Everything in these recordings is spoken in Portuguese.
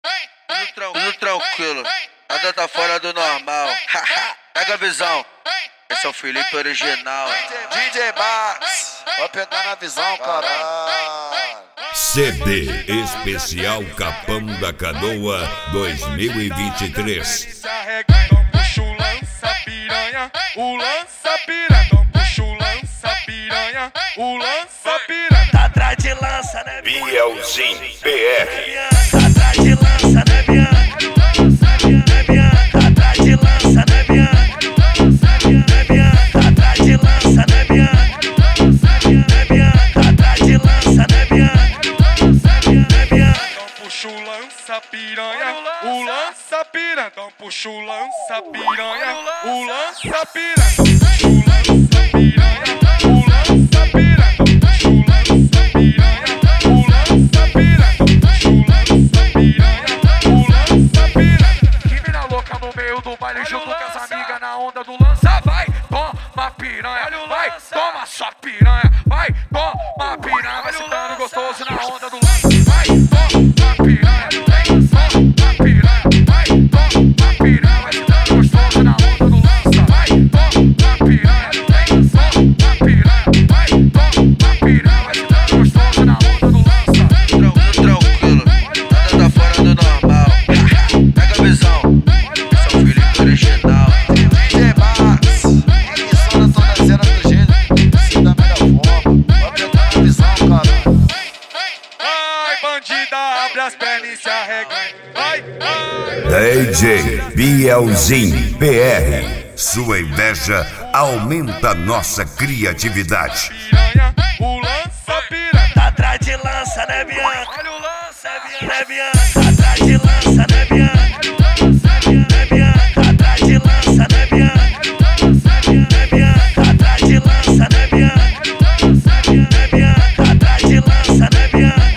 Tudo tranquilo, nada tá fora do normal. Pega a visão, esse é o Felipe original. DJ Max, vai pegar na visão, caralho. CD especial Capão da Canoa 2023. Então puxa o lança piranha, o lança piranha. Então puxa o lança piranha, o lança piranha. Tá atrás de lança, né, Bielzinho BR. Tá atrás de lança, né, Bianca? Tá atrás de lança, né, Bianca? Tá atrás de lança, né, Bianca? Tá atrás de lança, né, Bianca? Então puxa o lança piranha, o lança piranha. Então puxa o lança piranha, o lança piranha. Então puxa o lança piranha, o lança piranha. Então puxa o lança piranha, o lança piranha. Então puxa o lança piranha, o lança piranha. Que mina louca no meio do baile junto com as amigas na onda do lança. Vai, toma piranha, vai, toma sua piranha. Vai, toma piranha, vai sentando gostoso na onda do lança. Vai, toma piranha, vem, toma piranha. Vai, toma piranha, vai sentando gostoso na onda do lança. Vai, toma piranha, vem, toma piranha. Vai, toma piranha, vai sentando gostoso na onda do lança. Tranquilo, nada tá fora do normal. Pega a visão, esse é o Felipe original. DJ Max, insana toda cena do jeito, se da melhor forma. Vai pegar na visão, caralho. Ai, bandida, abre as pernas e se arrega. Vai, DJ Bielzinho BR. Sua inveja aumenta nossa criatividade. piranha, o lança piranha. Tá atrás de lança, né, Bianca? Olha o lança, Né, Bianca? Tá atrás de lança, né, Bianca? Tá atrás de lança, né, Bianca? Tá atrás de lança, né, Bianca? Tá atrás de lança, né, Bianca?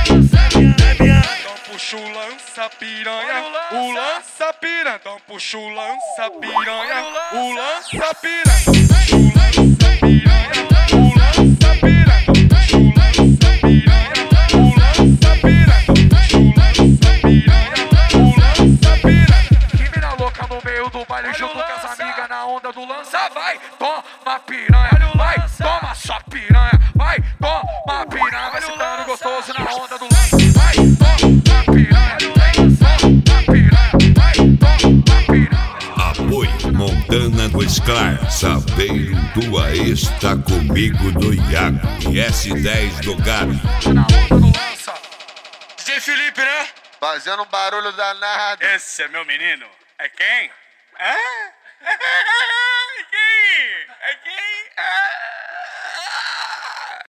Então puxa o lança piranha, o lança piranha. Então puxa o lança piranha, o lança piranha. Então puxa o lança piranha, o lança piranha. Então puxa o lança piranha, o lança piranha. Então puxa o lança piranha, o lança piranha. Que mina louca no meio do baile junto com as amigas na onda do lança. Vai, toma piranha, vai, toma sua piranha. Vai, toma piranha, vai sentando gostoso na onda do lança. Vai, toma piranha, vem, toma piranha. Vai, toma piranha. Apoio Montana do Scar, Saveiro tua está comigo do Iago e S10 do Gabi. Na onda do lança. DJ Felipe, né? Fazendo um barulho danado. Esse é meu menino. É quem? É?